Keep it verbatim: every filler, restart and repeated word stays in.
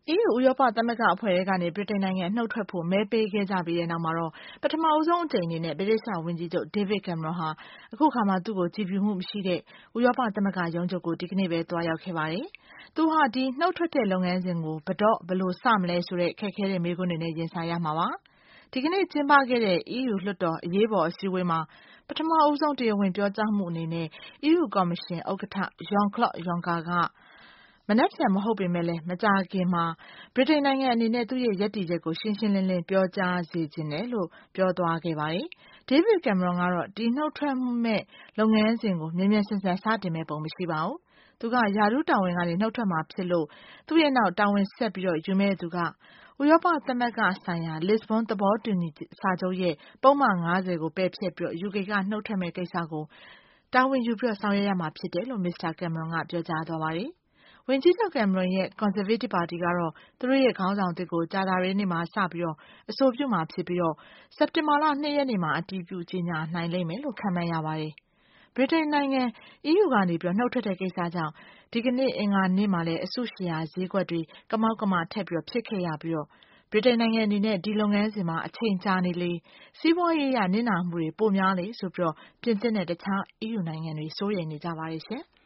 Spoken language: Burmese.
အီးယူဥရောပသမဂ္ဂအဖွဲ့ထဲကနေဗြိတိန်နိုင်ငံနှုတ်ထွက်ဖို့မဲပေးခဲ့ကြပြီးတဲ့နောက်မှာတော့ပထမအဦးဆုံးအကြိမ်အနေနဲ့ဗြိတိသျှဝန်ကြီးချုပ် David Cameron ဟာအခုခါမှသူ့ကိုကြည်ဖြူမှုမရှိတဲ့ဥရောပသမဂ္ဂရုံးချုပ်ကိုဒီကနေ့ပဲသွားရောက်ခဲ့ပါတယ်။သူဟာဒီနှုတ်ထွက်တဲ့လုပ်ငန်းစဉ်ကိုဘယ်တော့ဘယ်လိုစမလဲဆိုတဲ့ခက်ခဲတဲ့မေးခွန်းတွေနဲ့ရင်ဆိုင်ရမှာပါ။ဒီကနေ့ကျင်းပခဲ့တဲ့ အီးယူလွှတ်တော်အရေးပေါ်အစည်းအဝေးမှာပထမအဦးဆုံးတရားဝင်ပြောကြားမှုအနေနဲ့အီးယူကော်မရှင်ဥက္ကဋ္ဌ Jean-Claude Juncker ကမနက်ဖြန်မဟုတ်ပေမဲ့လည်းမကြာခင်မှာဗြိတိန်နိုင်ငံအနေနဲ့သူ့ရဲ့ရပ်တည်ချက်ကိုရှင်းရှင်းလင်းလင်းပြောကြားစေချင်တယ်လို့ပြောသွားခဲ့ပါတယ်။ David Cameron ကတော့ဒီနှုတ်ထွက်မဲ့လုပ်ငန်းစဉ်ကိုမြန်မြန်ဆန်ဆန်စတင်မဲ့ပုံမရှိပါဘူး။သူကရာထူးတာဝန်ကနေနှုတ်ထွက်မှာဖြစ်လို့သူ့ရဲ့နောက်တာဝန်ဆက်ပြီးယူမဲ့သူကဥရောပသမဂ္ဂဆိုင်ရာ Lisbon သဘောတူညီစာချုပ်ရဲ့ပုဒ်မ၅၀ကိုပယ်ဖျက်ပြီး ယူကေ ကနှုတ်ထွက်မဲ့ကိစ္စကိုတာဝန်ယူပြီးဆောင်ရွက်ရမှာဖြစ်တယ်လို့ မစ္စတာ Cameron ကပြောကြားသွားပါတယ်။ဝန်ကြီးချုပ် Cameron ရဲ့ Conservative ပါတီကတော့သူတို့ရဲ့ခေါင်းဆောင်သစ်ကိုကြာသပတေးနေ့မှာစပြီးအဆိုပြုမှာဖြစ်ပြီးစက်တင်ဘာလ၂ရက်နေ့မှာအတည်ပြုကြေညာနိုင်လိမ့်မယ်လို့ခန့်မှန်းရပါတယ်။ဗြိတိန်နိုင်ငံအီးယူကနေနှုတ်ထွက်တဲ့ကိစ္စကြောင့်ဒီကနေ့အင်္ဂါနေ့မှာလည်းအစုရှယ်ယာဈေးကွက်တွေကမောက်ကမထပ်ပြီးဖြစ်ခဲ့ရပြီးဗြိတိန်နိုင်ငံအနေနဲ့ဒီလုပ်ငန်းစဉ်မှာအချိန်ကြာနေလေစီးပွားရေးအရနစ်နာမှုတွေပိုများလေဆိုပြီးပြင်သစ်နဲ့တခြားအီးယူနိုင်ငံတွေစိုးရိမ်နေကြပါတယ်ရှင်။